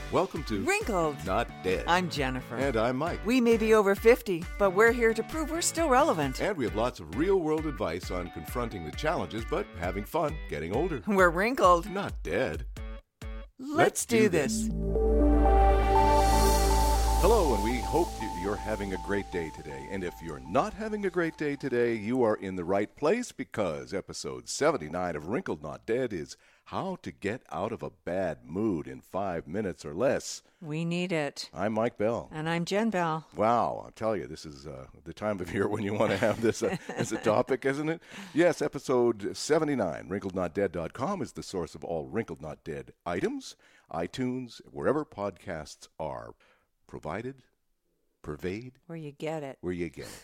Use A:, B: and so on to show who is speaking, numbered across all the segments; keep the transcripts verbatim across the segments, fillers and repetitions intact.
A: Welcome to
B: Wrinkled.
A: Not Dead.
B: I'm Jennifer.
A: And I'm Mike.
B: We may be over fifty, but we're here to prove we're still relevant.
A: And we have lots of real-world advice on confronting the challenges, but having fun getting older.
B: We're wrinkled.
A: Not dead.
B: Let's,
A: Let's
B: do,
A: do
B: this.
A: Hello, and we hope you're having a great day today. And if you're not having a great day today, you are in the right place, because episode seventy-nine of Wrinkled Not Dead is how to get out of a bad mood in five minutes or less.
B: We need it.
A: I'm Mike Bell.
B: And I'm Jen Bell.
A: Wow, I'll tell you, this is uh, the time of year when you want to have this uh, as a topic, isn't it? Yes, episode seventy-nine, wrinkled not dead dot com is the source of all Wrinkled Not Dead items, iTunes, wherever podcasts are provided, pervade.
B: Where you get it.
A: Where you get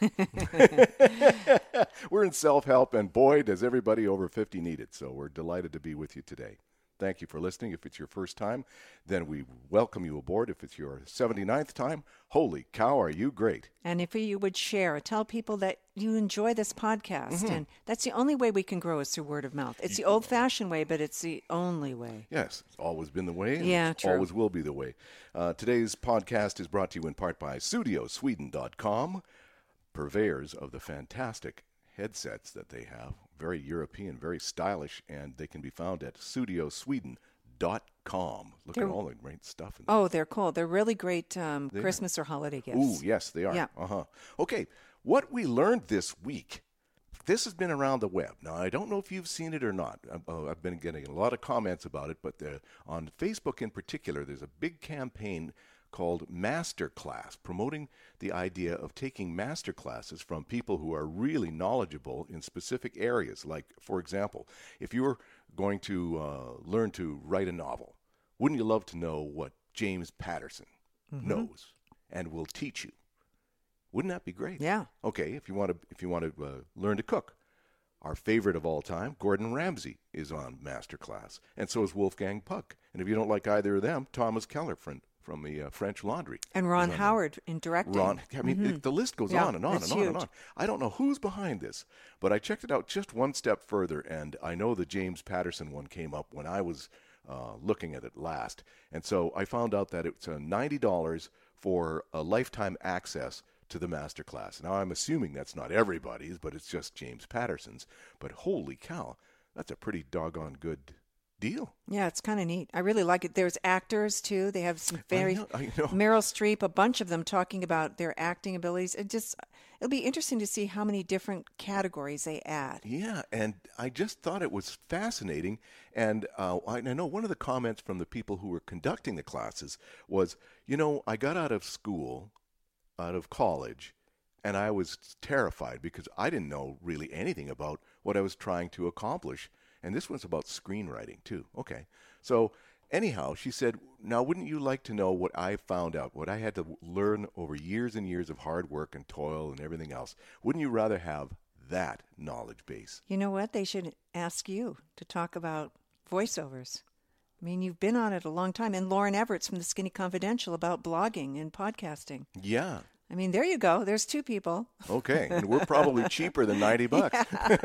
A: it. We're in self-help, and boy, does everybody over fifty need it. So we're delighted to be with you today. Thank you for listening. If it's your first time, then we welcome you aboard. If it's your seventy-ninth time, holy cow, are you great.
B: And if you would share, tell people that you enjoy this podcast.
A: Mm-hmm.
B: And that's the only way we can grow is through word of mouth. It's the old-fashioned way, but it's the only way.
A: Yes, it's always been the way. And
B: Yeah,
A: it
B: true.
A: always will be the way. Uh, today's podcast is brought to you in part by Studio Sweden dot com, purveyors of the fantastic headsets that they have. Very European, very stylish, and they can be found at Studio Sweden dot com. Look
B: They're-
A: at all the great stuff in there.
B: Oh, they're cool. They're really great um, Christmas or holiday gifts.
A: Ooh, yes, they are.
B: Yeah.
A: Uh-huh. Okay, what we learned this week, this has been around the web. Now, I don't know if you've seen it or not. Uh, I've been getting a lot of comments about it, but uh, on Facebook in particular, there's a big campaign called Masterclass, promoting the idea of taking master classes from people who are really knowledgeable in specific areas. Like, for example, if you're going to uh, learn to write a novel, wouldn't you love to know what James Patterson
B: Mm-hmm.
A: knows and will teach you? Wouldn't that be great?
B: Yeah.
A: Okay, if you want to, if you want to uh, learn to cook, our favorite of all time, Gordon Ramsay, is on Masterclass, and so is Wolfgang Puck. And if you don't like either of them, Thomas Keller from from the uh, French Laundry,
B: And Ron
A: is on
B: Howard in directing.
A: Ron, I mean,
B: Mhm.
A: it, the list goes
B: Yeah,
A: on and on
B: it's
A: and on and
B: huge.
A: on. I don't know who's behind this, but I checked it out just one step further, and I know the James Patterson one came up when I was uh, looking at it last. And so I found out that it's uh, ninety dollars for a lifetime access to the masterclass. Now, I'm assuming that's not everybody's, but it's just James Patterson's. But holy cow, that's a pretty doggone good deal.
B: Yeah, it's kind of neat. I really like it. There's actors, too. They have some very...
A: I know, I know.
B: Meryl Streep, a bunch of them talking about their acting abilities. It just... It'll be interesting to see how many different categories they add.
A: Yeah, and I just thought it was fascinating. And uh, I, I know one of the comments from the people who were conducting the classes was, you know, I got out of school, out of college, and I was terrified because I didn't know really anything about what I was trying to accomplish. And this one's about screenwriting, too. Okay. So anyhow, she said, now, wouldn't you like to know what I found out, what I had to learn over years and years of hard work and toil and everything else? Wouldn't you rather have that knowledge base?
B: You know what? They should ask you to talk about voiceovers. I mean, you've been on it a long time. And Lauren Everett's from the Skinny Confidential about blogging and podcasting.
A: Yeah.
B: I mean, there you go. There's two people.
A: Okay, and we're probably cheaper than ninety bucks.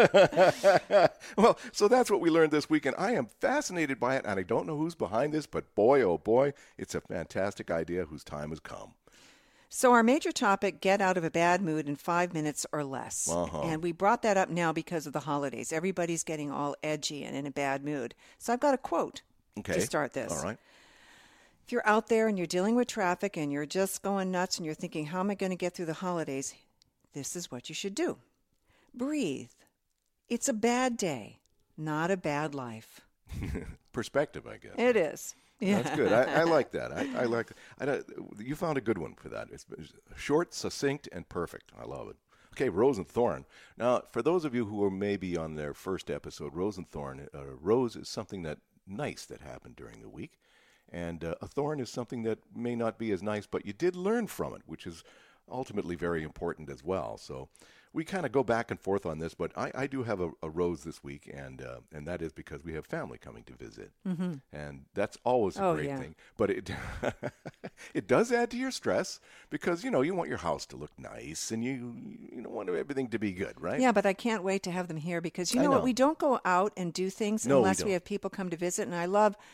A: Well, so that's what we learned this week, and I am fascinated by it, and I don't know who's behind this, but boy, oh boy, it's a fantastic idea whose time has come.
B: So our major topic, get out of a bad mood in five minutes or less.
A: Uh-huh.
B: And we brought that up now because of the holidays. Everybody's getting all edgy and in a bad mood. So I've got a quote
A: Okay.
B: to start this.
A: All right.
B: If you're out there and you're dealing with traffic and you're just going nuts and you're thinking, how am I going to get through the holidays? This is what you should do. Breathe. It's a bad day, not a bad life.
A: Perspective, I guess.
B: It is. Yeah.
A: That's good. I, I like that. I, I like. I, don't- you found a good one for that. It's it's short, succinct, and perfect. I love it. Okay, Rose and Thorn. Now, for those of you who are maybe on their first episode, Rose and Thorn. Uh, Rose is something that nice that happened during the week, and uh, a thorn is something that may not be as nice, but you did learn from it, which is ultimately very important as well. So we kind of go back and forth on this, but I, I do have a, a rose this week, and uh, and that is because we have family coming to visit, mm-hmm. and that's always a
B: Oh,
A: great
B: yeah.
A: thing. But it it does add to your stress because you know you want your house to look nice, and you you don't want everything to be good, right?
B: Yeah, but I can't wait to have them here because you
A: I
B: know,
A: know.
B: what? We don't go out and do things
A: No, we
B: unless we
A: don't.
B: have people come to visit. And I love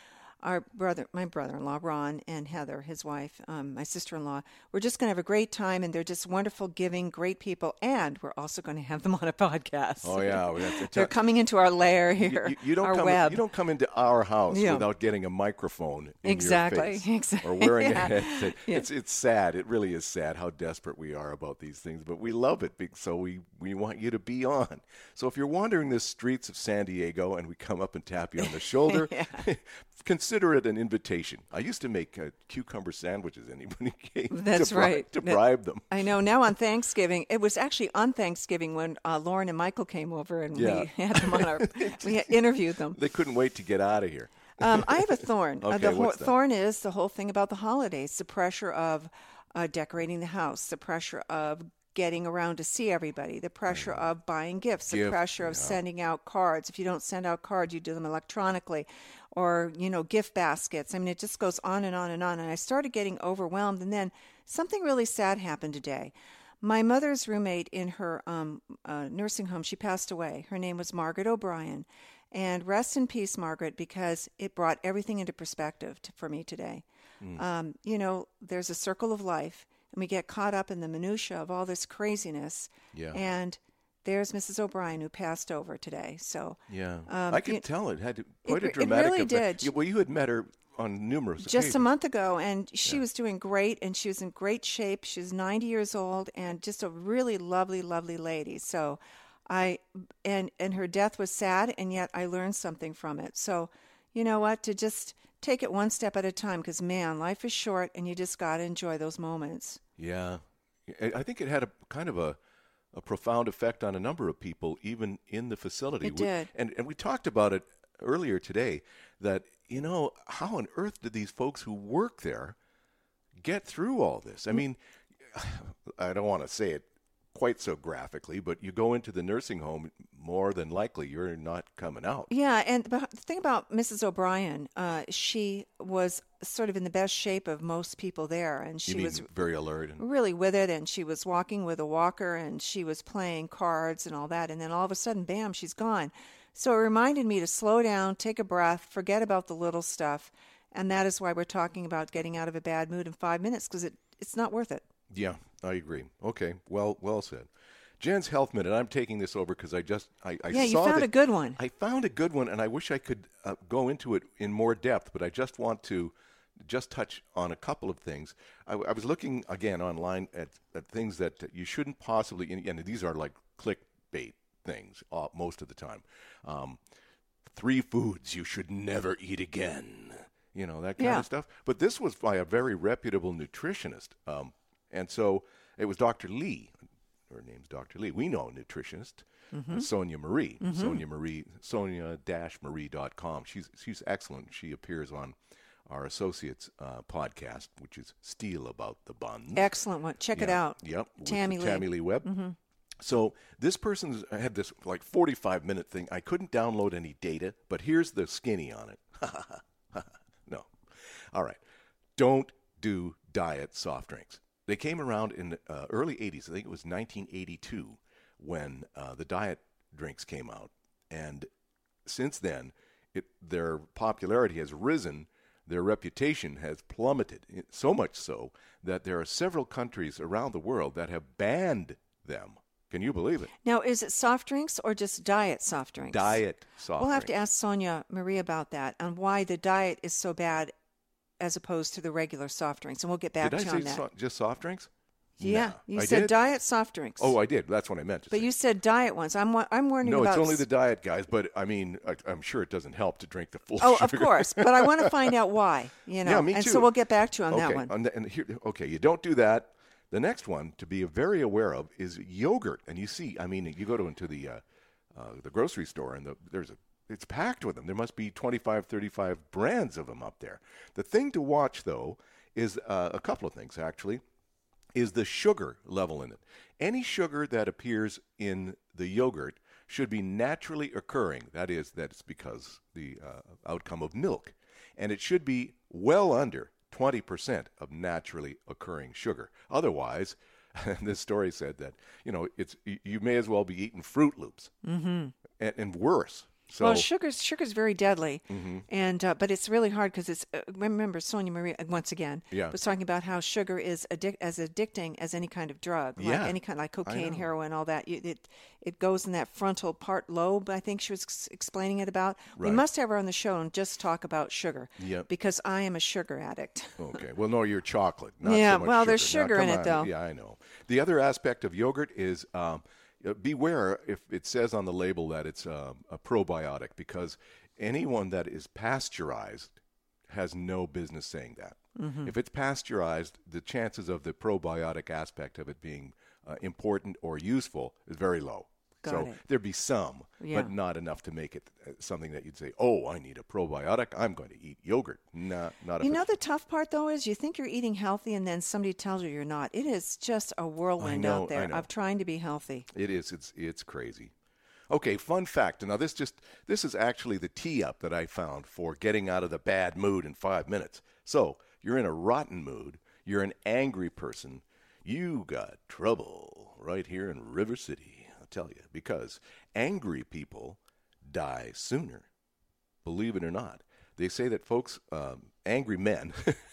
B: our brother, my brother-in-law, Ron, and Heather, his wife, um, my sister-in-law, we're just going to have a great time, and they're just wonderful, giving, great people, and we're also going to have them on a podcast.
A: Oh, yeah. We have to
B: They're coming into our lair
A: you,
B: here,
A: you, you don't
B: our
A: come,
B: web.
A: You don't come into our house
B: Yeah.
A: without getting a microphone in
B: Exactly.
A: your face.
B: Exactly.
A: Or wearing
B: Yeah.
A: a headset.
B: Yeah.
A: It's, it's sad. It really is sad how desperate we are about these things, but we love it, be- so we, we want you to be on. So if you're wandering the streets of San Diego and we come up and tap you on the shoulder, consider it an invitation. I used to make uh, cucumber sandwiches anybody came
B: That's
A: to, bri-
B: right.
A: to
B: That-
A: bribe them.
B: I know. Now on Thanksgiving, it was actually on Thanksgiving when uh, Lauren and Michael came over and
A: Yeah.
B: we had them on our, we had interviewed them.
A: They couldn't wait to get out of here.
B: Um, I have a thorn. uh,
A: Okay,
B: the ho-
A: what's that?
B: thorn is the whole thing about the holidays, the pressure of uh, decorating the house, the pressure of getting around to see everybody, the pressure of buying gifts, the
A: Gift,
B: pressure of
A: yeah.
B: sending out cards. If you don't send out cards, you do them electronically, or, you know, gift baskets. I mean, it just goes on and on and on. And I started getting overwhelmed. And then something really sad happened today. My mother's roommate in her um, uh, nursing home, she passed away. Her name was Margaret O'Brien. And rest in peace, Margaret, because it brought everything into perspective to, for me today.
A: Mm.
B: Um, you know, there's a circle of life, and we get caught up in the minutia of all this craziness.
A: Yeah.
B: And there's Missus O'Brien who passed over today. So
A: Yeah,
B: um,
A: I could
B: you-
A: tell it had quite
B: it-
A: a
B: it
A: dramatic
B: really
A: effect.
B: did.
A: Yeah, well, you had met her on numerous
B: just
A: occasions.
B: a month ago, and she was doing great, and she was in great shape. She's ninety years old, and just a really lovely, lovely lady. So, I and and her death was sad, and yet I learned something from it. So, you know what? To just take it one step at a time, because man, life is short, and you just got to enjoy those moments.
A: Yeah, I I think it had a kind of a, a profound effect on a number of people, even in the facility.
B: It
A: We-
B: did.
A: and and we talked about it earlier today. That you know, how on earth did these folks who work there get through all this? I mean, I don't want to say it quite so graphically, but you go into the nursing home, more than likely you're not coming out.
B: Yeah, and the thing about Missus O'Brien, uh, she was sort of in the best shape of most people there, and she
A: You mean
B: was
A: very alert and
B: really with it, and she was walking with a walker, and she was playing cards and all that, and then all of a sudden, bam, she's gone. So it reminded me to slow down, take a breath, forget about the little stuff, and that is why we're talking about getting out of a bad mood in five minutes, because it, it's not worth it.
A: Yeah, I agree. Okay, well, well said. Jen's Health Minute. I'm taking this over because I just I, I
B: Yeah, you
A: saw
B: found
A: that-
B: a good one.
A: I found a good one, and I wish I could uh, go into it in more depth, but I just want to just touch on a couple of things. I, I was looking again online at, at things that you shouldn't possibly, and, and these are like clickbait things uh, most of the time. Um, three foods you should never eat again. You know, that kind
B: Yeah.
A: of stuff. But this was by a very reputable nutritionist. Um, and so it was Doctor Lee. Her name's Doctor Lee. We know a nutritionist, uh, Sonia Marie. Sonia Marie, sonia dash marie dot com. She's, she's excellent. She appears on our associates uh, podcast, which is Steal About the Buns.
B: Excellent one. Check it
A: Yeah,
B: out.
A: Yep. with
B: Tammy Lee.
A: Tammy Lee Webb. So this person's had this like forty-five minute thing. I couldn't download any data, but here's the skinny on it. No. All right. Don't do diet soft drinks. They came around in the uh, early eighties. I think it was nineteen eighty-two when uh, the diet drinks came out. And since then, it, their popularity has risen. Their reputation has plummeted, so much so that there are several countries around the world that have banned them. Can you believe it?
B: Now, is it soft drinks or just diet soft drinks?
A: Diet soft
B: We'll have to
A: drinks.
B: ask Sonia Marie about that and why the diet is so bad as opposed to the regular soft drinks. And we'll get back
A: Did I
B: to you
A: say
B: on that.
A: so- just soft drinks?
B: Yeah,
A: No.
B: you
A: I
B: said
A: did?
B: diet soft drinks.
A: Oh, I did. That's what I meant to
B: but
A: say.
B: you said diet ones. I'm wa- I'm wondering
A: No,
B: about.
A: it's only the diet, guys. But I mean, I, I'm sure it doesn't help to drink the full
B: Oh,
A: sugar.
B: of course. But I want to find out why. You know.
A: Yeah, me
B: and
A: too.
B: so we'll get back to you on
A: okay,
B: that one.
A: on the- and here, okay, you don't do that. The next one to be very aware of is yogurt. And you see, I mean, you go to into the uh, uh, the grocery store, and the, there's a it's packed with them. There must be twenty-five, thirty-five brands of them up there. The thing to watch, though, is uh, a couple of things, actually, is the sugar level in it. Any sugar that appears in the yogurt should be naturally occurring. That is, that's because the uh, outcome of milk. And it should be well under twenty percent of naturally occurring sugar. Otherwise, this story said that, you know, it's you may as well be eating Fruit Loops. Mm-hmm. And, and worse. So,
B: well, sugar's sugar's very deadly,
A: mhm.
B: and uh, but it's really hard because it's. Uh, remember, Sonia Marie uh, once again
A: Yeah.
B: was talking about how sugar is addic- as addicting as any kind of drug, like
A: Yeah,
B: any kind, like
A: I
B: cocaine,
A: know.
B: heroin, all that. You, it it goes in that frontal part lobe. I think she was ex- explaining it about. We
A: Right.
B: must have her on the show and just talk about sugar.
A: Yep.
B: Because I am a sugar addict.
A: Okay. Well, no, you're chocolate, not
B: Yeah,
A: so much
B: well,
A: sugar.
B: there's
A: Now,
B: sugar in
A: come
B: it,
A: on.
B: though.
A: Yeah, I know. The other aspect of yogurt is um, uh, beware if it says on the label that it's um, a probiotic, because anyone that is pasteurized has no business saying that.
B: Mm-hmm.
A: If it's pasteurized, the chances of the probiotic aspect of it being uh, important or useful is very low.
B: Got
A: so
B: it.
A: there'd be some,
B: Yeah.
A: but not enough to make it uh, something that you'd say, oh, I need a probiotic. I'm going to eat yogurt. Nah, not if
B: You know,
A: it's-
B: the tough part, though, is you think you're eating healthy and then somebody tells you you're not. It is just a whirlwind
A: know,
B: out there
A: I know.
B: of trying to be healthy.
A: It is. It's it's crazy. Okay, fun fact. Now this just this is actually the tee up that I found for getting out of the bad mood in five minutes. So you're in a rotten mood. You're an angry person. You got trouble right here in River City. I'll tell you, because angry people die sooner. Believe it or not, they say that folks, um, angry men,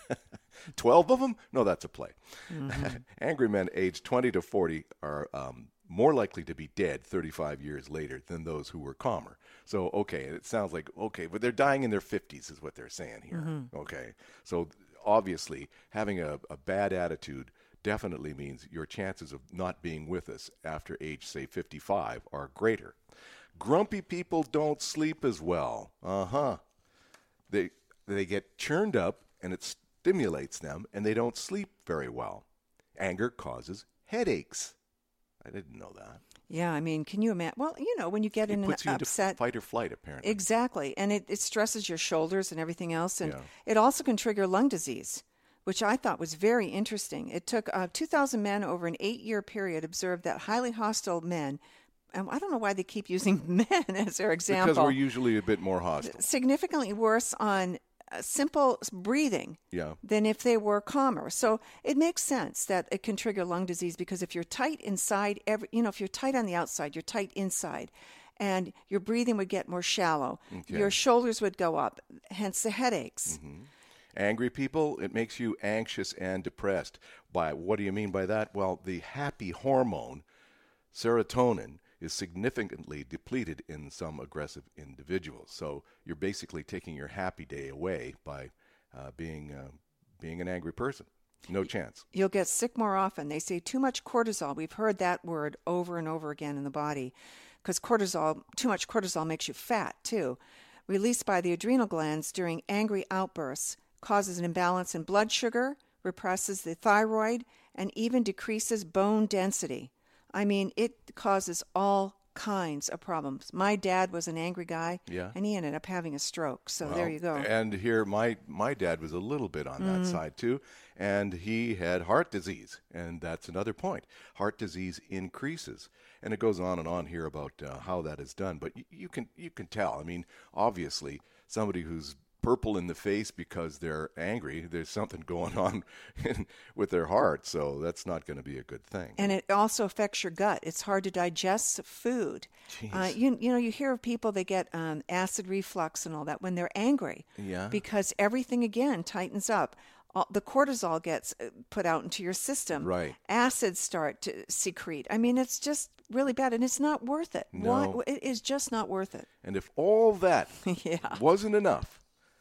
A: twelve of them? No, that's a play. Mm-hmm. Angry men aged twenty to forty are um, more likely to be dead thirty-five years later than those who were calmer. So, okay, it sounds like, okay, but they're dying in their fifties is what they're saying here. Mm-hmm. Okay, so obviously having a, a bad attitude definitely means your chances of not being with us after age, say, fifty-five are greater. Grumpy people don't sleep as well. Uh-huh. They they get churned up, and it stimulates them, and they don't sleep very well. Anger causes headaches. I didn't know that.
B: Yeah, I mean, can you imagine? Well, you know, when you get
A: It
B: in
A: puts
B: an
A: you into
B: upset.
A: fight or flight, apparently.
B: Exactly. And it, it stresses your shoulders and everything else. And
A: Yeah.
B: it also can trigger lung disease, which I thought was very interesting. It took uh, two thousand men over an eight-year period observed that highly hostile men, and I don't know why they keep using men as their example,
A: Because we're usually a bit more hostile.
B: significantly worse on uh, simple breathing
A: Yeah.
B: than if they were calmer. So it makes sense that it can trigger lung disease because if you're tight inside, every, you know, if you're tight on the outside, you're tight inside, and your breathing would get more shallow.
A: Okay.
B: Your shoulders would go up, hence the headaches.
A: Mm-hmm. Angry people, it makes you anxious and depressed. By what do you mean by that? Well, the happy hormone, serotonin, is significantly depleted in some aggressive individuals. So you're basically taking your happy day away by uh, being uh, being an angry person. No chance.
B: You'll get sick more often. They say too much cortisol. We've heard that word over and over again in the body because cortisol, too much cortisol makes you fat too. Released by the adrenal glands during angry outbursts causes an imbalance in blood sugar, represses the thyroid, and even decreases bone density. I mean, it causes all kinds of problems. My dad was an angry guy,
A: Yeah.
B: and he ended up having a stroke. So
A: Well,
B: there you go.
A: And here, my, my dad was a little bit on that side too, and he had heart disease, and that's another point. Heart disease increases, and it goes on and on here about uh, how that is done. But y- you can you can tell. I mean, obviously, somebody who's purple in the face because they're angry, there's something going on in, with their heart, so that's not going to be a good thing.
B: And it also affects your gut. It's hard to digest food. Uh,
A: Jeez.
B: you you know you hear of people that get um, acid reflux and all that when they're angry.
A: Yeah.
B: Because everything again tightens up. All, the cortisol gets uh, put out into your system.
A: Right.
B: Acids start to secrete. I mean, it's just really bad, and it's not worth it.
A: No.
B: Why? It is just not worth it.
A: And if all that
B: Yeah.
A: wasn't enough,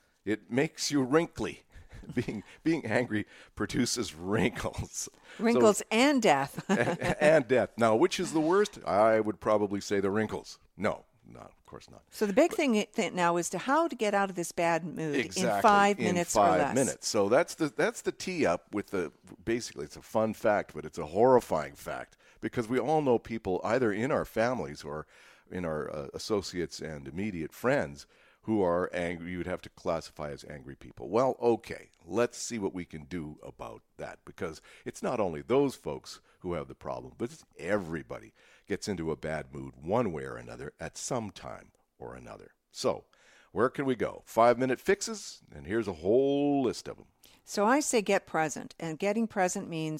A: it makes you wrinkly. being being angry produces wrinkles.
B: Wrinkles
A: So,
B: and death.
A: and death. Now, which is the worst? I would probably say the wrinkles. No, no, of course not.
B: So the big thing th- now is to how to get out of this bad mood
A: Exactly.
B: in five
A: in
B: minutes
A: five
B: or less.
A: minutes. So that's the that's the tee up with the basically it's a fun fact, but it's a horrifying fact because we all know people either in our families or in our uh, associates and immediate friends who are angry. You would have to classify as angry people. Well, okay, let's see what we can do about that because it's not only those folks who have the problem, but it's everybody gets into a bad mood one way or another at some time or another. So, where can we go? Five-minute fixes, and here's a whole list of them.
B: So I say get present, and getting present means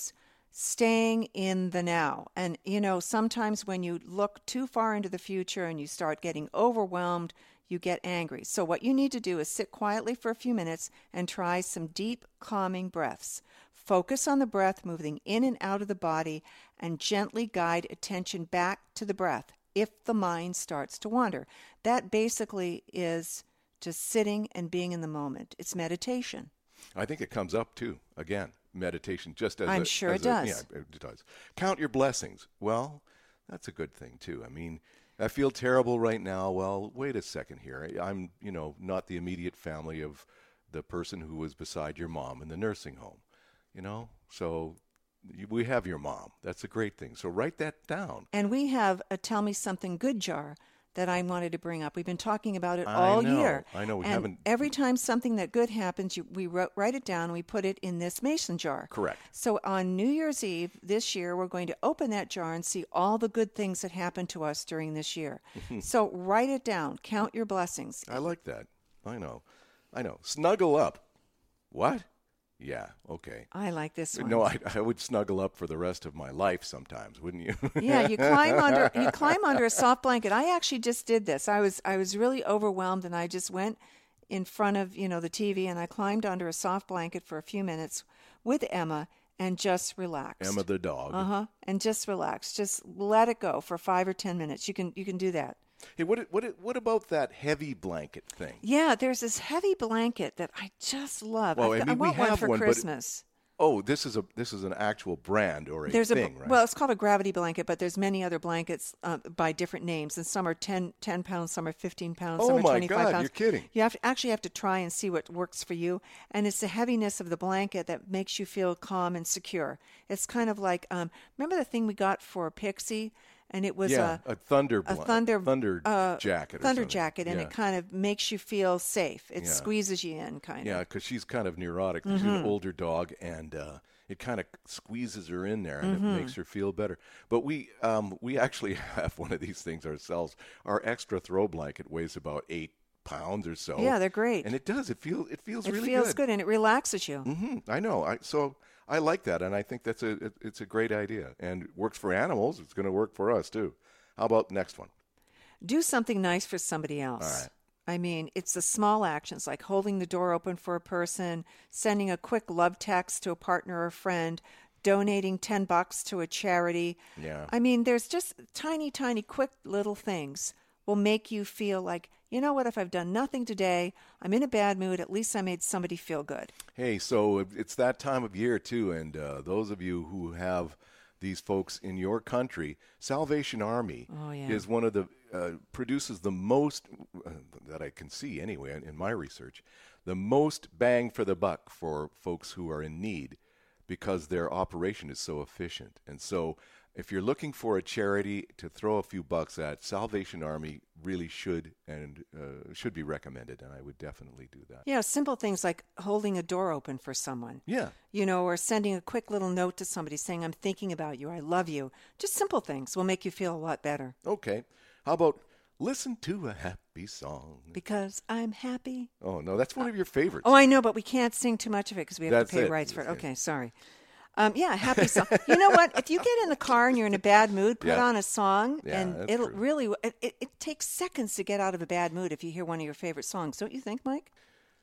B: staying in the now. And, you know, sometimes when you look too far into the future and you start getting overwhelmed, you get angry. So what you need to do is sit quietly for a few minutes and try some deep, calming breaths. Focus on the breath moving in and out of the body and gently guide attention back to the breath if the mind starts to wander. That basically is just sitting and being in the moment. It's meditation.
A: I think it comes up too, again, meditation, just as
B: I'm
A: a,
B: sure
A: as
B: it does.
A: A, yeah, it does. Count your blessings. Well, that's a good thing too. I mean, I feel terrible right now. Well, wait a second here. I'm, you know, not the immediate family of the person who was beside your mom in the nursing home, you know? So we have your mom. That's a great thing. So write that down.
B: And we have a Tell Me Something Good jar that I wanted to bring up. We've been talking about it
A: I
B: all
A: know,
B: year.
A: I know. We
B: and
A: haven't.
B: Every time something that good happens, you, we wrote, write it down. We put it in this mason jar.
A: Correct.
B: So on New Year's Eve this year, we're going to open that jar and see all the good things that happened to us during this year. So write it down. Count your blessings.
A: I like that. I know. I know. Snuggle up. What? Yeah, okay.
B: I like this one.
A: No, I, I would snuggle up for the rest of my life sometimes, wouldn't you?
B: Yeah, you climb under you climb under a soft blanket. I actually just did this. I was I was really overwhelmed, and I just went in front of, you know, the T V, and I climbed under a soft blanket for a few minutes with Emma and just relaxed.
A: Emma the dog.
B: Uh-huh. And just relax. Just let it go for five or ten minutes. You can you can do that.
A: Hey, what what what about that heavy blanket thing?
B: Yeah, there's this heavy blanket that I just love.
A: Well,
B: I,
A: I mean,
B: I
A: we
B: want one
A: have
B: for
A: one, but-
B: Christmas.
A: Oh, this is a this is an actual brand or a
B: There's
A: thing,
B: a
A: right?
B: well, it's called a gravity blanket, but there's many other blankets uh, by different names, and some are ten, ten pounds, some are fifteen pounds,
A: Oh
B: some are
A: my
B: twenty-five
A: God,
B: pounds.
A: you're kidding.
B: You have to actually have to try and see what works for you, and it's the heaviness of the blanket that makes you feel calm and secure. It's kind of like um, remember the thing we got for Pixie, and it was
A: yeah,
B: a
A: a thunder
B: a
A: bl-
B: thunder
A: thunder
B: uh,
A: jacket. Or
B: thunder
A: something.
B: jacket, and
A: yeah.
B: it kind of makes you feel safe. It
A: Yeah.
B: squeezes you in, kind
A: Yeah,
B: of.
A: because she's kind of neurotic. She's
B: Mm-hmm.
A: an older dog, and uh, it kind of squeezes her in there, and
B: Mm-hmm.
A: it makes her feel better. But we um, we actually have one of these things ourselves. Our extra throw blanket weighs about eight pounds or so.
B: Yeah, they're great.
A: and it does. It feels it feels
B: It
A: really
B: feels
A: good.
B: good, and it relaxes you.
A: hmm I know. I so I like that, and I think that's a it, it's a great idea, and it works for animals. It's going to work for us too. How about next one?
B: Do something nice for somebody else.
A: All right.
B: I mean, it's the small actions like holding the door open for a person, sending a quick love text to a partner or friend, donating ten bucks to a charity.
A: Yeah.
B: I mean, there's just tiny, tiny, quick little things will make you feel like, you know what, if I've done nothing today, I'm in a bad mood, at least I made somebody feel good.
A: Hey, so it's that time of year too, and uh, those of you who have these folks in your country, Salvation Army
B: Oh, yeah.
A: is one of the uh, produces the most uh, that I can see anyway in, in my research, the most bang for the buck for folks who are in need because their operation is so efficient. And so, if you're looking for a charity to throw a few bucks at, Salvation Army really should and uh, should be recommended, and I would definitely do that.
B: Yeah, simple things like holding a door open for someone.
A: Yeah.
B: You know, or sending a quick little note to somebody saying, I'm thinking about you, I love you. Just simple things will make you feel a lot better.
A: Okay. How about listen to a happy song?
B: Because I'm happy.
A: Oh, no, that's one of your favorites.
B: Oh, I know, but we can't sing too much of it because we have
A: That's
B: to pay
A: it.
B: rights for it.
A: That's it.
B: Okay, sorry. Um, yeah, happy song. You know what? If you get in the car and you're in a bad mood, put
A: Yeah.
B: on a song,
A: Yeah,
B: and
A: that's
B: it'll
A: true.
B: really. It, it, it takes seconds to get out of a bad mood if you hear one of your favorite songs, don't you think, Mike?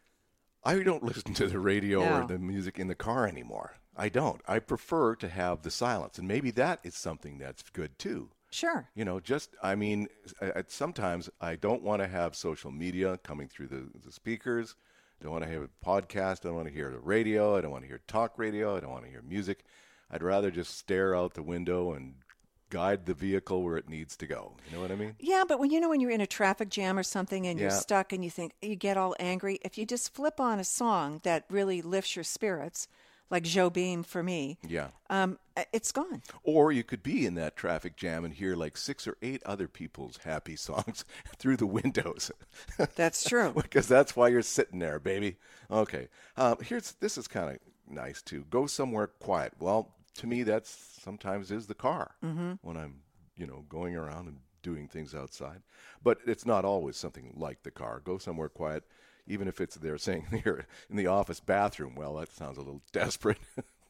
A: I don't listen to the radio
B: No.
A: or the music in the car anymore. I don't. I prefer to have the silence, and maybe that is something that's good too.
B: Sure.
A: You know, just, I mean, I, I- sometimes I don't want to have social media coming through the, the speakers. I don't want to have a podcast. I don't want to hear the radio. I don't want to hear talk radio. I don't want to hear music. I'd rather just stare out the window and guide the vehicle where it needs to go. You know what I mean?
B: Yeah, but when you know when you're in a traffic jam or something and you're
A: Yeah.
B: stuck and you think you get all angry, if you just flip on a song that really lifts your spirits, like Joe Beam for me,
A: Yeah.
B: um, it's gone.
A: Or you could be in that traffic jam and hear like six or eight other people's happy songs through the windows.
B: That's true.
A: Because that's why you're sitting there, baby. Okay. Um, here's this is kind of nice too. Go somewhere quiet. Well, to me, that's sometimes is the car
B: Mm-hmm.
A: when I'm, you know, going around and doing things outside. But it's not always something like the car. Go somewhere quiet, even if it's they're saying here in the office bathroom. Well, that sounds a little desperate.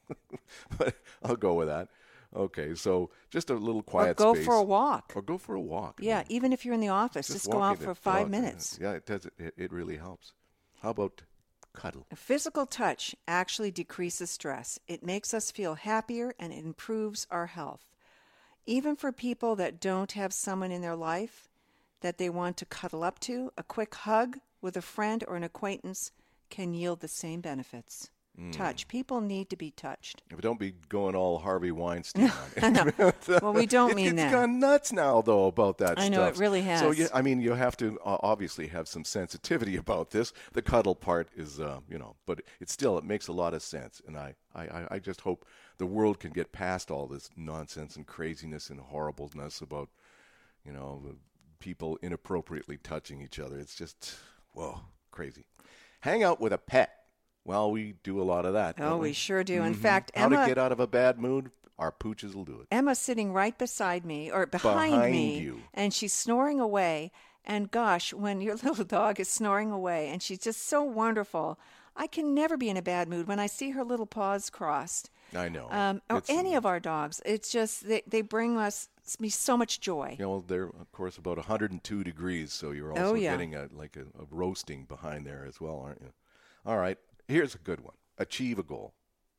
A: But I'll go with that. Okay, so just a little
B: Or
A: quiet
B: go
A: space.
B: for a walk.
A: Or go for a walk. I
B: Yeah,
A: mean,
B: even if you're in the office, just, go
A: walking
B: out
A: the
B: for five
A: dog,
B: minutes.
A: Yeah, it does. It, it really helps. How about cuddle?
B: A physical touch actually decreases stress. It makes us feel happier and it improves our health. Even for people that don't have someone in their life that they want to cuddle up to, a quick hug with a friend or an acquaintance can yield the same benefits. Mm. Touch. People need to be touched.
A: But don't be going all Harvey Weinstein on
B: it.
A: No.
B: Well, we don't
A: it,
B: mean
A: it's
B: that.
A: It's gone nuts now, though, about that
B: I
A: stuff.
B: know, it really has.
A: So, yeah, I mean, you have to uh, obviously have some sensitivity about this. The cuddle part is, uh, you know, but it still, it makes a lot of sense. And I, I, I just hope the world can get past all this nonsense and craziness and horribleness about, you know, people inappropriately touching each other. It's just, whoa, crazy. Hang out with a pet. Well, we do a lot of that.
B: Oh,
A: we?
B: we sure do.
A: Mm-hmm.
B: In fact,
A: How
B: Emma...
A: to get out of a bad mood? Our pooches will do it.
B: Emma's sitting right beside me, or behind,
A: behind
B: me,
A: you.
B: And she's snoring away. And gosh, when your little dog is snoring away, and she's just so wonderful, I can never be in a bad mood when I see her little paws crossed.
A: I know.
B: Um, or
A: it's,
B: any of our dogs. It's just, they, they bring us me so much joy.
A: You know, they're, of course, about one hundred two degrees, so you're also
B: oh, yeah.
A: getting a, like a, a roasting behind there as well, aren't you? All right, here's a good one. Achieve a goal.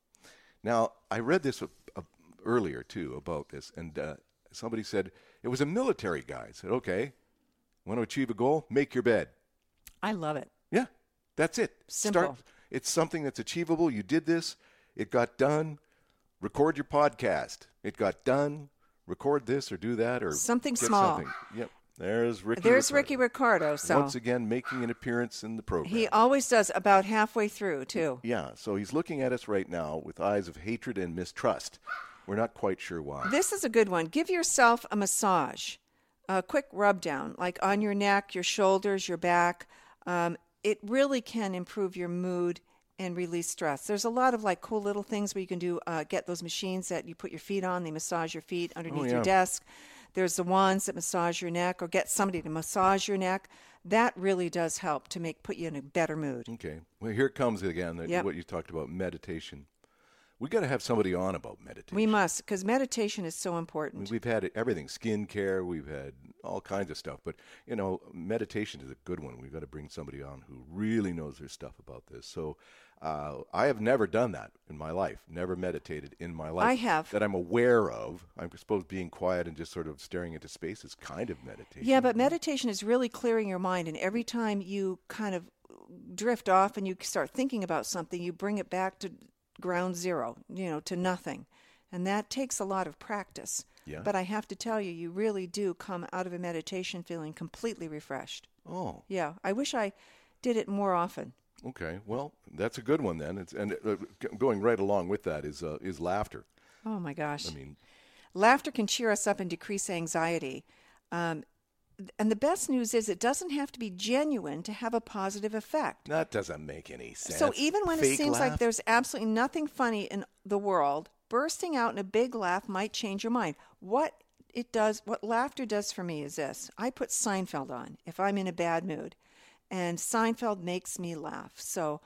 A: Now, I read this a, a, earlier, too, about this, and uh, somebody said, it was a military guy. I said, okay, want to achieve a goal? Make your bed.
B: I love it.
A: Yeah, that's it.
B: Simple.
A: Start, it's something that's achievable. You did this. It got done. Record your podcast. It got done. Record this or do that or
B: something
A: get
B: small.
A: Something. Yep. There's Ricky
B: There's
A: Ricardo.
B: Ricky Ricardo. So
A: once again, making an appearance in the program.
B: He always does, about halfway through, too.
A: Yeah, so he's looking at us right now with eyes of hatred and mistrust. We're not quite sure why.
B: This is a good one. Give yourself a massage, a quick rub down, like on your neck, your shoulders, your back. Um, it really can improve your mood and release stress. There's a lot of like cool little things where you can do, uh, get those machines that you put your feet on. They massage your feet underneath
A: oh, yeah.
B: your desk. There's the wands that massage your neck, or get somebody to massage your neck. That really does help to make put you in a better mood.
A: Okay. Well, here it comes again,
B: yep.
A: what you talked about, meditation. We got to have somebody on about meditation.
B: We must, because meditation is so important.
A: I mean, we've had everything, skincare, we've had all kinds of stuff. But, you know, meditation is a good one. We've got to bring somebody on who really knows their stuff about this. So uh, I have never done that in my life, never meditated in my life.
B: I have.
A: That I'm aware of. I suppose being quiet and just sort of staring into space is kind of meditation.
B: Yeah, but meditation is really clearing your mind. And every time you kind of drift off and you start thinking about something, you bring it back to ground zero, you know, to nothing. And that takes a lot of practice.
A: Yeah.
B: But I have to tell you, you really do come out of a meditation feeling completely refreshed.
A: Oh.
B: Yeah. I wish I did it more often.
A: Okay. Well, that's a good one then. It's, and uh, going right along with that is uh, is laughter.
B: Oh, my gosh.
A: I mean,
B: laughter can cheer us up and decrease anxiety. Um, and the best news is it doesn't have to be genuine to have a positive effect.
A: That doesn't make any sense.
B: So even when
A: Fake
B: it seems
A: laugh?
B: like there's absolutely nothing funny in the world, bursting out in a big laugh might change your mind. What it does, what laughter does for me is this. I put Seinfeld on if I'm in a bad mood, and Seinfeld makes me laugh. So,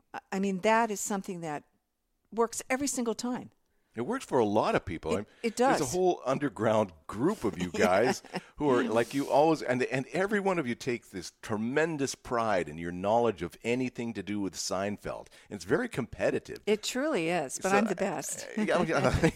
B: I mean, that is something that works every single time.
A: It works for a lot of people.
B: It, it does.
A: There's a whole underground group of you guys who are like you always, and and every one of you take this tremendous pride in your knowledge of anything to do with Seinfeld. And it's very competitive.
B: It truly is, but
A: So,
B: I'm the best.
A: uh, yeah, yeah.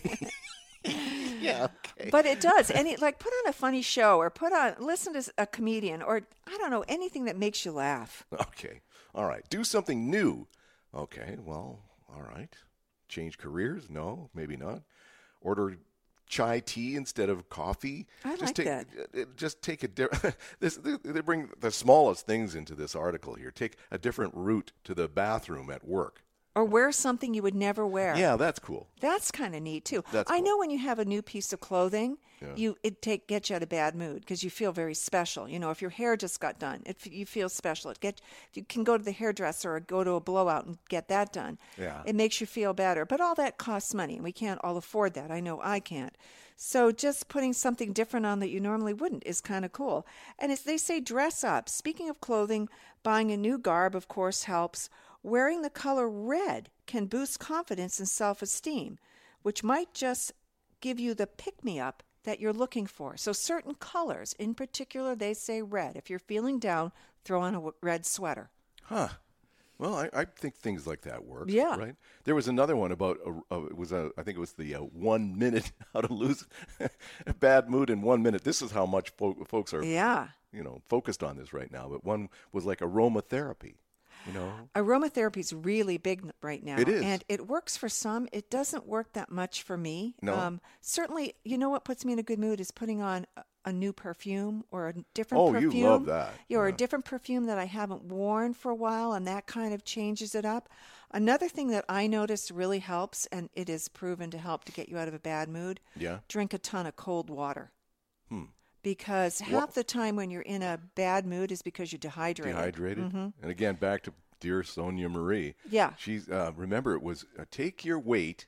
A: Yeah, okay.
B: But it does. Any like put on a funny show, or put on listen to a comedian, or I don't know, anything that makes you laugh.
A: Okay. All right. Do something new. Okay. Well, all right. Change careers? No, maybe not. Order chai tea instead of coffee.
B: I
A: just
B: like
A: take,
B: that.
A: uh, Just take a different. This they, they bring the smallest things into this article here. Take a different route to the bathroom at work.
B: Or wear something you would never wear.
A: Yeah, that's cool.
B: That's kind of neat too.
A: That's
B: I
A: cool.
B: know when you have a new piece of clothing,
A: Yeah.
B: you it take gets you out of bad mood because you feel very special. You know, if your hair just got done, it, you feel special. It get you can go to the hairdresser or go to a blowout and get that done.
A: Yeah.
B: It makes you feel better. But all that costs money, and we can't all afford that. I know I can't. So just putting something different on that you normally wouldn't is kind of cool. And as they say, dress up. Speaking of clothing, buying a new garb, of course, helps. Wearing the color red can boost confidence and self-esteem, which might just give you the pick-me-up that you're looking for. So certain colors, in particular, they say red. If you're feeling down, throw on a w- red sweater.
A: Huh. Well, I, I think things like that work.
B: Yeah.
A: Right. There was another one about a, a, it was a I think it was the uh, one minute how to lose a bad mood in one minute. This is how much fo- folks are
B: Yeah.
A: you know focused on this right now. But one was like aromatherapy. You know,
B: aromatherapy is really big right now.
A: It is.
B: And it works for some. It doesn't work that much for me.
A: No.
B: Um, certainly, you know what puts me in a good mood is putting on a, a new perfume or a different
A: Oh,
B: perfume.
A: you love that.
B: Yeah, or a
A: Yeah.
B: different perfume that I haven't worn for a while, and that kind of changes it up. Another thing that I noticed really helps, and it is proven to help to get you out of a bad mood,
A: Yeah.
B: drink a ton of cold water.
A: Hmm.
B: Because half the time when you're in a bad mood is because you're dehydrated.
A: Dehydrated.
B: Mm-hmm.
A: And again, back to dear Sonia Marie.
B: Yeah.
A: She's uh, remember it was uh, take your weight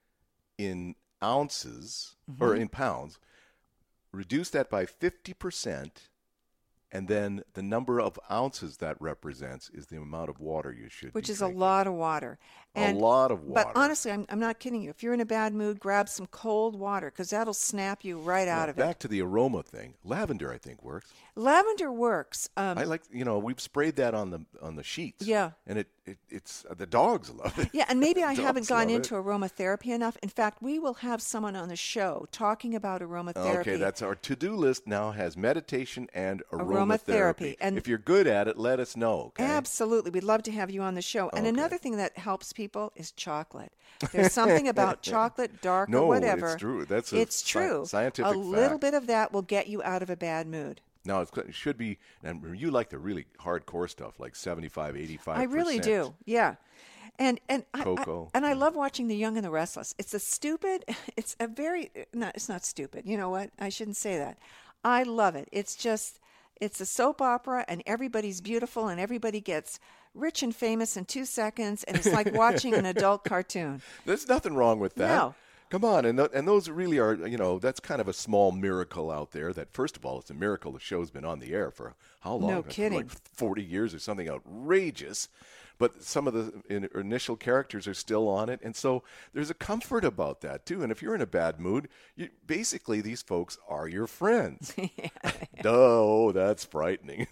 A: in ounces or in pounds, reduce that by fifty percent, and then the number of ounces that represents is the amount of water you should
B: Which
A: be
B: is a
A: drinking.
B: lot of water. And,
A: a lot of water.
B: But honestly, I'm, I'm not kidding you. If you're in a bad mood, grab some cold water because that'll snap you right
A: Now,
B: out of
A: back
B: it.
A: to the aroma thing. Lavender, I think, works.
B: Lavender works. Um,
A: I like, you know, we've sprayed that on the on the sheets.
B: Yeah.
A: And it, it it's the dogs love it.
B: yeah, and maybe I
A: Dogs
B: haven't gone
A: love
B: into aromatherapy enough. In fact, we will have someone on the show talking about aromatherapy.
A: Okay, that's our to-do list now has meditation and aromatherapy.
B: Aromatherapy, and-
A: if you're good at it, let us know, okay?
B: Absolutely. We'd love to have you on the show. And
A: Okay.
B: another thing that helps people is chocolate. There's something about chocolate, dark
A: No,
B: or whatever.
A: it's true. That's a
B: it's
A: sci-
B: true.
A: scientific
B: A little
A: fact.
B: bit of that will get you out of a bad mood.
A: Now, it's, it should be, and you like the really hardcore stuff, like seventy-five, eighty-five percent.
B: I really do. Yeah. And and I, I
A: Cocoa.
B: and I love watching The Young and the Restless. It's a stupid, it's a very no, it's not stupid. You know what? I shouldn't say that. I love it. It's just it's a soap opera and everybody's beautiful and everybody gets rich and famous in two seconds and it's like watching an adult cartoon.
A: There's nothing wrong with that.
B: No.
A: Come on, and th- and those really are, you know, that's kind of a small miracle out there. That first of all, it's a miracle the show's been on the air for how long?
B: No
A: For
B: kidding.
A: Like forty years or something outrageous. But some of the in- initial characters are still on it, and so there's a comfort about that too. And if you're in a bad mood, you, basically these folks are your friends. Duh, oh, that's frightening.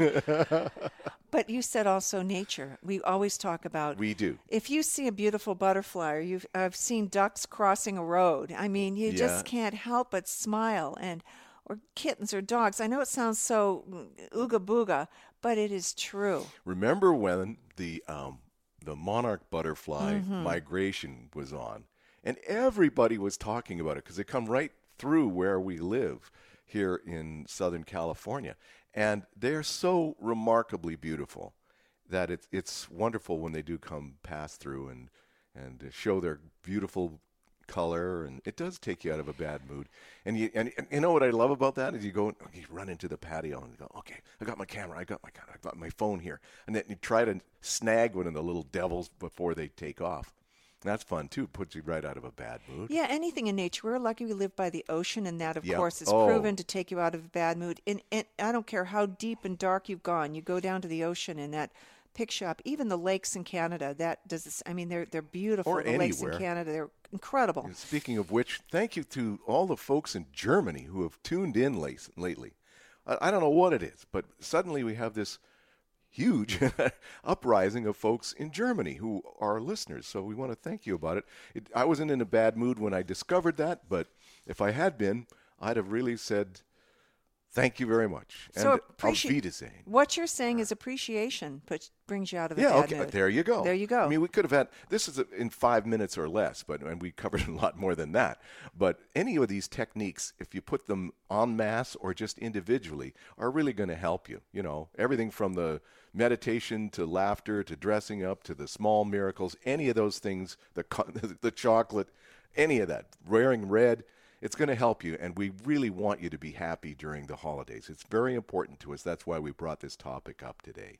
B: But you said also nature. We always talk about
A: We do.
B: If you see a beautiful butterfly, or you've I've seen ducks crossing a road. I mean, you
A: Yeah.
B: just can't help but smile, and or kittens or dogs. I know it sounds so mm, ooga booga, but it is true.
A: Remember when the um, the monarch butterfly
B: Mm-hmm.
A: migration was on, and everybody was talking about it because they come right through where we live here in Southern California, and they're so remarkably beautiful that it's it's wonderful when they do come pass through and and show their beautiful color, and it does take you out of a bad mood. And you and, and you know what I love about that is you go you run into the patio and you go, okay, I got my camera, I got my I got my phone here, and then you try to snag one of the little devils before they take off. That's fun too. Puts you right out of a bad mood.
B: Yeah, anything in nature. We're lucky we live by the ocean, and that, of
A: Yep.
B: course, is
A: Oh.
B: proven to take you out of a bad mood. And, and I don't care how deep and dark you've gone. You go down to the ocean, and that pick shop, even the lakes in Canada, that does. This, I mean, they're they're beautiful.
A: Or
B: the lakes in
A: anywhere.
B: Canada, they're incredible.
A: And speaking of which, thank you to all the folks in Germany who have tuned in late, lately. I, I don't know what it is, but suddenly we have this huge uprising of folks in Germany who are listeners. So we want to thank you about it. it. I wasn't in a bad mood when I discovered that, but if I had been, I'd have really said thank you very much.
B: So
A: and
B: appreci-
A: auf Wiedersehen.
B: What you're saying is appreciation puts brings you out of a
A: Yeah,
B: bad
A: okay.
B: mood.
A: There you go.
B: There you go.
A: I mean, we could have had this is in five minutes or less, but and we covered a lot more than that. But any of these techniques, if you put them en masse or just individually, are really going to help you. You know, everything from the meditation to laughter to dressing up to the small miracles, any of those things, the co- the chocolate, any of that, wearing red. It's going to help you, and we really want you to be happy during the holidays. It's very important to us. That's why we brought this topic up today.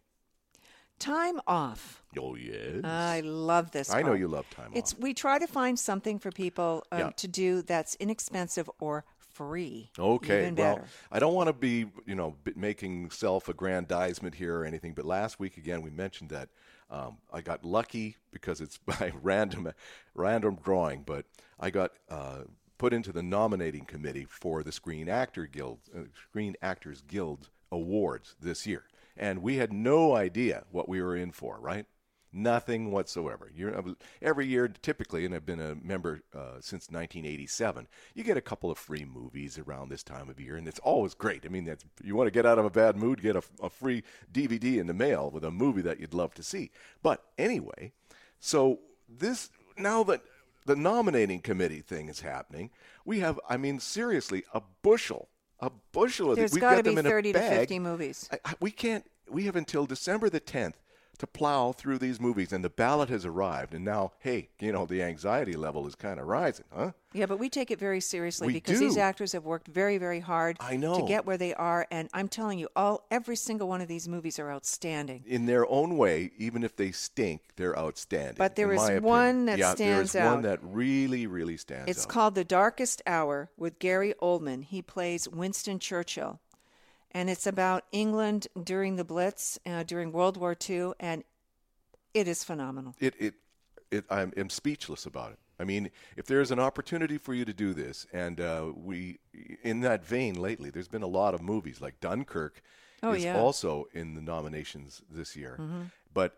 B: Time off.
A: Oh, yes.
B: I love this.
A: I know
B: part.
A: you love time
B: It's
A: off.
B: we try to find something for people um,
A: Yeah.
B: to do that's inexpensive or free.
A: Okay,
B: Even
A: well,
B: better.
A: I don't want to be, you know, b- making self-aggrandizement here or anything, but last week again we mentioned that um, I got lucky because it's by random, random drawing, but I got uh, put into the nominating committee for the Screen Actor Guild, uh, Screen Actors Guild Awards this year, and we had no idea what we were in for, right? Nothing whatsoever. You're, every year, typically, and I've been a member uh, since nineteen eighty-seven, you get a couple of free movies around this time of year, and it's always great. I mean, that's, you want to get out of a bad mood, get a, a free D V D in the mail with a movie that you'd love to see. But anyway, so this, now that the nominating committee thing is happening, we have, I mean, seriously, a bushel, a bushel of
B: There's
A: these. We've
B: got
A: got
B: to
A: them
B: be
A: in a
B: thirty to
A: bag.
B: fifty movies.
A: I, I, we can't, we have until December the tenth to plow through these movies, and the ballot has arrived, and now, hey, you know, the anxiety level is kind of rising, huh?
B: Yeah, but we take it very seriously
A: We
B: because
A: do.
B: these actors have worked very, very hard
A: I know.
B: to get where they are, and I'm telling you, all every single one of these movies are outstanding.
A: In their own way, even if they stink, they're outstanding.
B: But there
A: in
B: is
A: my opinion.
B: one that
A: yeah,
B: stands
A: there is one
B: out.
A: that really, really stands
B: It's
A: out.
B: called The Darkest Hour with Gary Oldman. He plays Winston Churchill, and it's about England during the Blitz, uh, during World War Two, and it is phenomenal.
A: It, it, it, I'm, I'm speechless about it. I mean, if there's an opportunity for you to do this, and uh, we, in that vein lately, there's been a lot of movies like Dunkirk
B: Oh,
A: is
B: yeah.
A: also in the nominations this year.
B: Mm-hmm.
A: But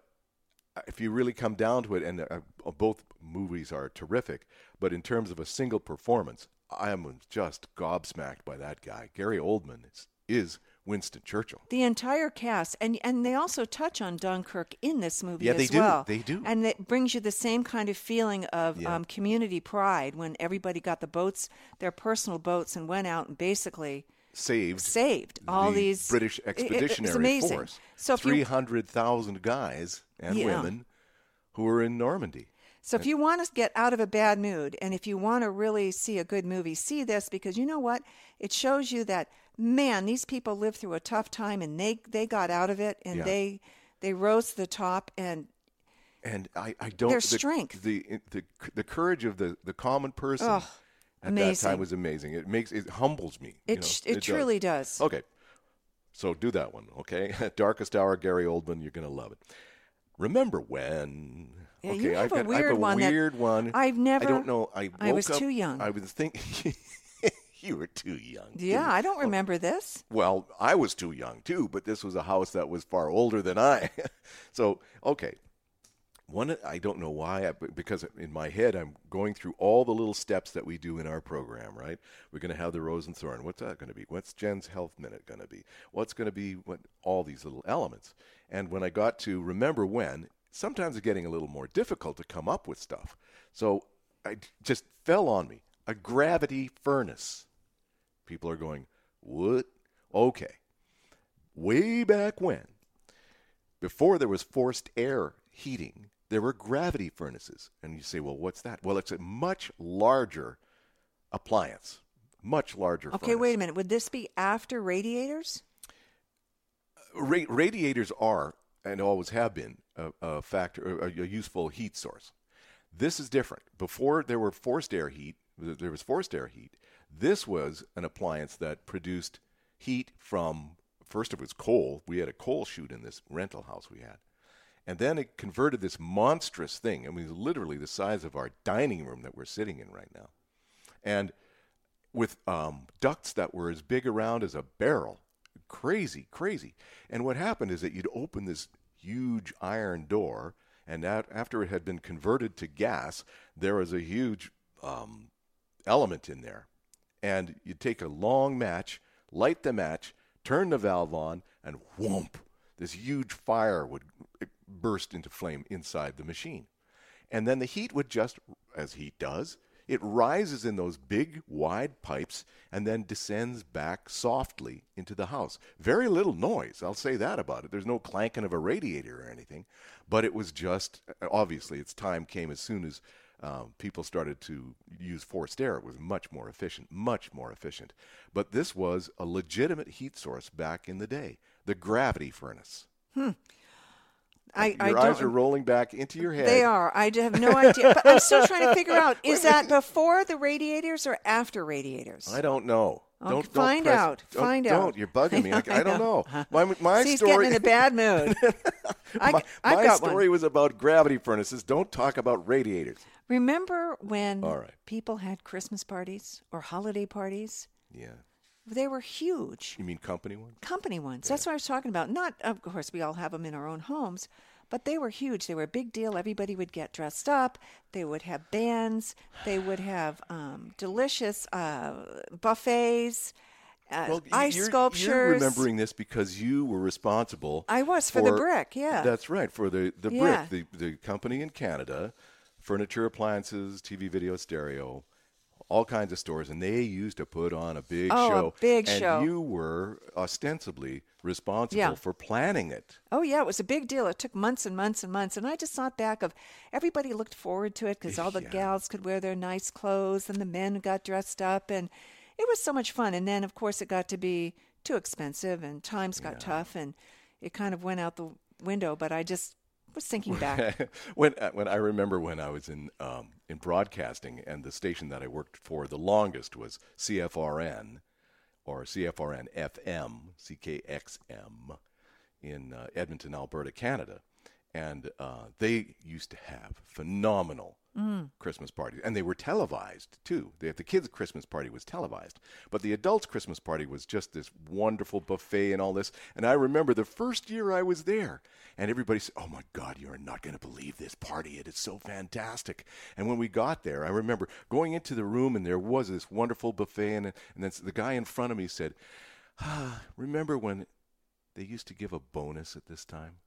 A: if you really come down to it, and uh, both movies are terrific, but in terms of a single performance, I am just gobsmacked by that guy. Gary Oldman is, is Winston Churchill.
B: The entire cast, and and they also touch on Dunkirk in this movie
A: Yeah,
B: as
A: they do.
B: well.
A: They do.
B: And it brings you the same kind of feeling of
A: Yeah.
B: um, community pride when everybody got the boats, their personal boats, and went out and basically
A: Saved
B: saved all
A: the
B: these
A: British
B: it- it- it's
A: Expeditionary
B: amazing.
A: Force.
B: So if you-
A: three hundred thousand guys and
B: Yeah.
A: women who were in Normandy.
B: So if you want to get out of a bad mood and if you want to really see a good movie, see this because you know what? It shows you that, man, these people lived through a tough time and they, they got out of it and
A: Yeah.
B: they they rose to the top and
A: And I, I don't.
B: Their
A: the,
B: strength.
A: The, the the courage of the, the common person
B: Oh,
A: at that
B: amazing.
A: time was amazing. It makes it humbles me. you
B: it,
A: know,
B: sh- it,
A: does.
B: truly does.
A: Okay, so do that one. Okay, Darkest Hour, Gary Oldman. You're gonna love it. Remember when?
B: Yeah,
A: okay,
B: you have
A: I've
B: a
A: got, I have
B: weird
A: a
B: one that
A: weird one.
B: I've never-
A: I don't know. I,
B: I
A: woke
B: was
A: up-
B: too young.
A: I was thinking. You were too young.
B: Yeah, I don't remember this.
A: Well, I was too young too, but this was a house that was far older than I. So, okay. One, I don't know why, I, because in my head I'm going through all the little steps that we do in our program, right? We're going to have the Rose and Thorn. What's that going to be? What's Jen's Health Minute going to be? What's going to be what? All these little elements. And when I got to remember when, sometimes it's getting a little more difficult to come up with stuff. So I just fell on me. A gravity furnace. People are going, what? Okay. Way back when, before there was forced air heating, there were gravity furnaces. And you say, well, what's that? Well, it's a much larger appliance, much larger
B: Okay,
A: furnace.
B: wait a minute. Would this be after radiators?
A: Ra- radiators are, and always have been, a, a factor, a, a useful heat source. This is different. Before there were forced air heat, there was forced air heat. This was an appliance that produced heat from, first it was coal. We had a coal chute in this rental house we had. And then it converted this monstrous thing. I mean, it was literally the size of our dining room that we're sitting in right now. And with um, ducts that were as big around as a barrel. Crazy, crazy. And what happened is that you'd open this huge iron door, and that, after it had been converted to gas, there was a huge um, element in there. And you'd take a long match, light the match, turn the valve on, and whoomp, this huge fire would burst into flame inside the machine. And then the heat would just, as heat does, it rises in those big, wide pipes and then descends back softly into the house. Very little noise, I'll say that about it. There's no clanking of a radiator or anything. But it was just, obviously, its time came as soon as um, people started to use forced air. It was much more efficient, much more efficient. But this was a legitimate heat source back in the day, the gravity furnace.
B: Hmm. I,
A: Your
B: I
A: eyes
B: don't,
A: are rolling back into your head.
B: They are. I have no idea. But I'm still trying to figure out, is that before the radiators or after radiators?
A: I don't know.
B: Okay,
A: Don't, don't
B: find
A: press-
B: out.
A: Don't,
B: Find
A: don't.
B: out.
A: You're bugging me.
B: I
A: I, I don't
B: know.
A: know. My, my
B: See, he's
A: story.
B: getting in a bad mood. I,
A: my
B: I've
A: my
B: got
A: story
B: one.
A: was about gravity furnaces. Don't talk about radiators.
B: Remember when
A: All right.
B: people had Christmas parties or holiday parties?
A: Yeah.
B: They were huge.
A: You mean company ones?
B: Company ones. That's what I was talking about. Not, of course, we all have them in our own homes, but they were huge. They were a big deal. Everybody would get dressed up. They would have bands. They would have um, delicious uh, buffets, uh,
A: Well,
B: ice
A: you're,
B: sculptures.
A: You're remembering this because you were responsible.
B: I was for, the brick, yeah.
A: That's right, for the, the
B: Yeah.
A: brick, the, the company in Canada, furniture, appliances, T V, video, stereo, all kinds of stores, and they used to put on a big
B: Oh, a
A: show.
B: big
A: and
B: show.
A: you were ostensibly responsible
B: Yeah.
A: for planning it.
B: Oh, yeah, it was a big deal. It took months and months and months. And I just thought back of everybody looked forward to it because all the
A: Yeah.
B: gals could wear their nice clothes and the men got dressed up. And it was so much fun. And then, of course, it got to be too expensive and times got tough and it kind of went out the window. But I just was thinking back.
A: when when I remember when I was in um, in broadcasting, and the station that I worked for the longest was C F R N, or C F R N F M, C K X M, in uh, Edmonton, Alberta, Canada, and uh, they used to have phenomenal mm. Christmas parties, and they were televised too. They, the kids' Christmas party was televised, but the adults' Christmas party was just this wonderful buffet and all this. And I remember the first year I was there, and everybody said, "Oh my God, you are not going to believe this party! It is so fantastic!" And when we got there, I remember going into the room, and there was this wonderful buffet, and and then the guy in front of me said, "Ah, remember when they used to give a bonus at this time?"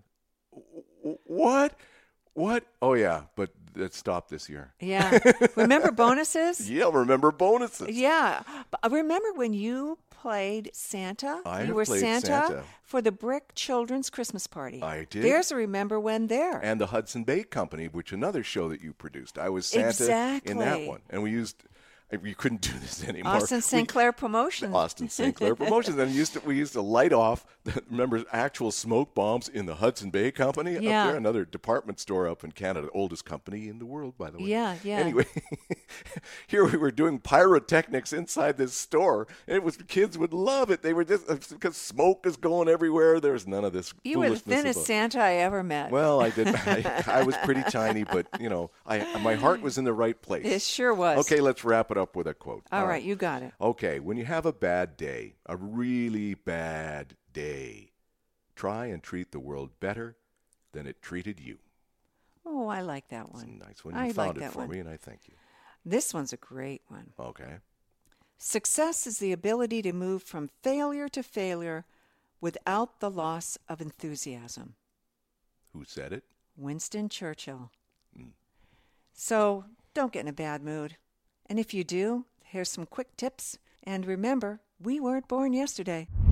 A: What? What? Oh, yeah, but that stopped this year.
B: Yeah. Remember bonuses?
A: Yeah, remember bonuses.
B: Yeah. But remember when you played Santa?
A: I
B: you
A: have
B: were
A: played
B: Santa,
A: Santa.
B: for the Brick Children's Christmas Party.
A: I did.
B: There's a remember when there.
A: And the Hudson Bay Company, which another show that you produced. I was Santa
B: Exactly.
A: in that one. And we used... You couldn't do this anymore.
B: Austin Saint Clair Promotions.
A: Austin Saint Clair Promotions. And used to, we used to light off, remember, actual smoke bombs in the Hudson Bay Company
B: Yeah.
A: up there, another department store up in Canada, oldest company in the world, by the way.
B: Yeah, yeah.
A: Anyway, here we were doing pyrotechnics inside this store. And it was, kids would love it. They were just, because smoke is going everywhere. There's none of this
B: You were the
A: foolishness
B: thinnest
A: about-
B: Santa I ever met.
A: Well, I did. I, I was pretty tiny, but, you know, I my heart was in the right place.
B: It sure was.
A: Okay, let's wrap it up with a quote.
B: All right, you got it.
A: Okay, when you have a bad day, a really bad day, try and treat the world better than it treated you.
B: Oh, I like that
A: It's a
B: one.
A: nice one. You
B: I
A: found
B: like
A: it
B: that
A: for
B: one.
A: me, and I thank you.
B: This one's a great one.
A: Okay.
B: Success is the ability to move from failure to failure without the loss of enthusiasm.
A: Who said it?
B: Winston Churchill.
A: Mm.
B: So don't get in a bad mood. And if you do, here's some quick tips. And remember, we weren't born yesterday.